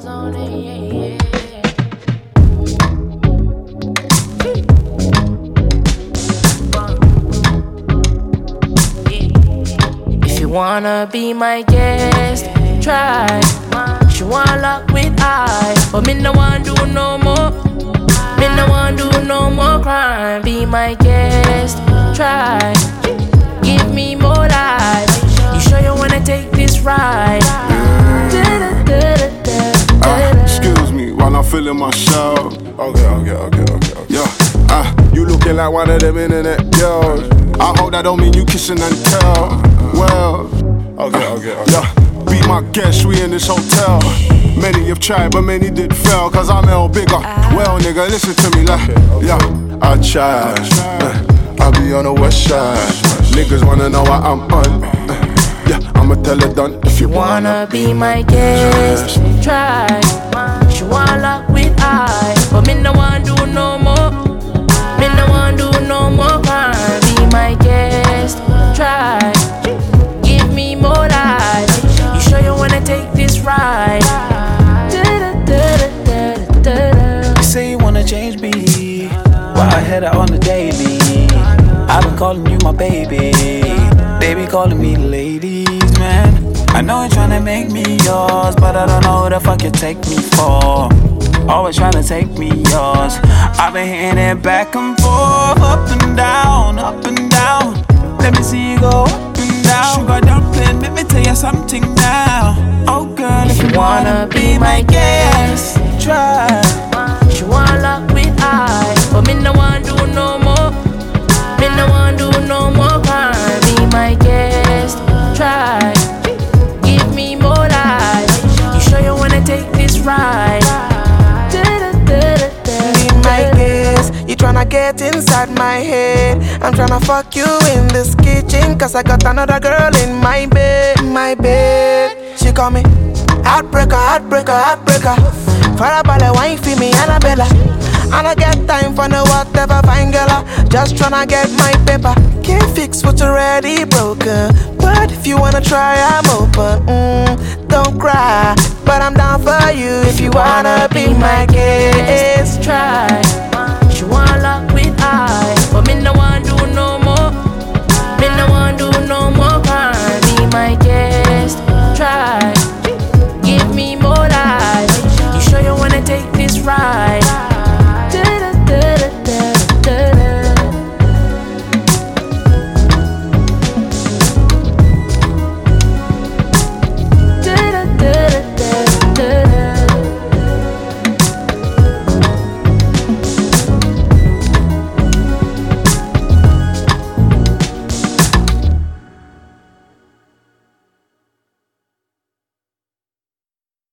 If you wanna be my guest, try. She wanna lock with I, but me no want do no more. Me no want do no more crime. Be my guest, try. Give me more life. You sure you wanna take this ride? Excuse me while I'm feeling my show. Okay. Yeah, you looking like one of them internet girls. I hope that don't mean you kissing and tell. Well, okay. Yeah, be my guest, we in this hotel. Many have tried, but many did fail. Cause I'm L bigger. Well, nigga, listen to me, like, yeah, I tried. I be on the west side. Niggas wanna know why I'm on. Yeah, I'ma tell her done. If you wanna be my guest, try. She wanna lock with I, but me no want do no more. Me no want do no more crime. Be my guest, try. Give me more life. You sure you wanna take this ride? You say you wanna change me, but I had it on the daily. I've been calling you my baby, baby calling me ladies, man. I know you're tryna make me yours, but I don't know who the fuck you take me for. Always tryna take me yours. I've been hitting it back and forth, up and down, up and down. Let me see you go up and down. Sugar dumpling, let me tell you something now. Oh girl, if you wanna be my guest, try. She wanna lock with I, but me no want do no more. Me no want do no more crime. Be my guest, try. Give me more life. You sure you wanna take this ride? Be my guest, you tryna get inside my head. I'm tryna fuck you in this kitchen, cause I got another girl in my bed. She call me heartbreaker. Farabale wine for me, Annabella. And I get time for no whatever fine girl. Just tryna get my paper. Can't fix what's already broken, but if you wanna try, I'm open. Don't cry, but I'm down for you if you wanna be my guest. Try.